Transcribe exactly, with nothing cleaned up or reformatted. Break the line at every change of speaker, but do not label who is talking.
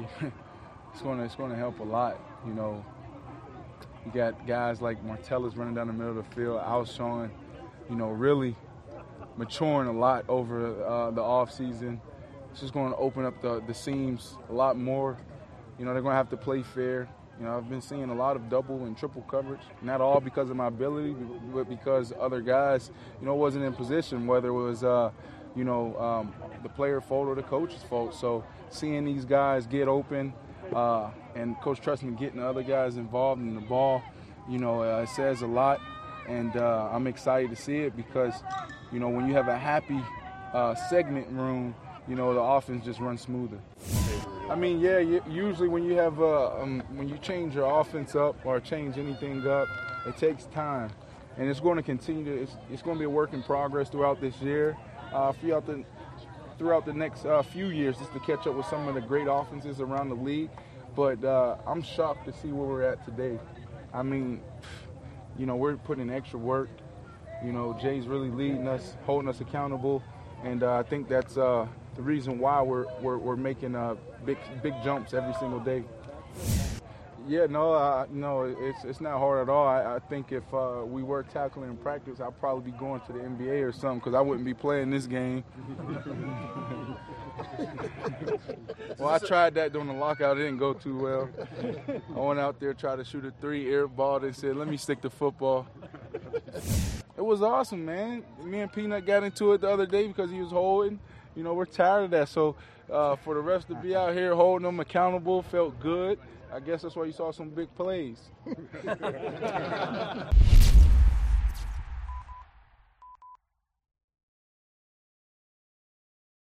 it's gonna it's gonna help a lot. You know, you got guys like Martellus running down the middle of the field, Alshon, you know, really maturing a lot over uh, the off season. It's just going to open up the the seams a lot more. You know, they're going to have to play fair. You know, I've been seeing a lot of double and triple coverage, not all because of my ability, but because other guys, you know, wasn't in position, whether it was, uh, you know, um, the player fault or the coach's fault. So seeing these guys get open uh, and Coach Trestman getting the other guys involved in the ball, you know, uh, it says a lot. And uh, I'm excited to see it because, you know, when you have a happy uh, segment room, you know, the offense just runs smoother. I mean, yeah, usually when you have uh, um, when you change your offense up or change anything up, it takes time, and it's going to continue to. It's, it's going to be a work in progress throughout this year, uh, throughout the throughout the next uh, few years, just to catch up with some of the great offenses around the league. But uh, I'm shocked to see where we're at today. I mean, you know, we're putting in extra work. You know, Jay's really leading us, holding us accountable, and uh, I think that's uh, the reason why we're we're, we're making uh, big big jumps every single day. Yeah, no, uh, no, it's it's not hard at all. I, I think if uh, we were tackling in practice, I'd probably be going to the N B A or something because I wouldn't be playing this game. Well, I tried that during the lockout. It didn't go too well. I went out there, tried to shoot a three, airballed, and said, let me stick to football. It was awesome, man. Me and Peanut got into it the other day because he was holding. You know, we're tired of that. So uh, for the rest to be out here holding them accountable felt good. I guess that's why you saw some big plays.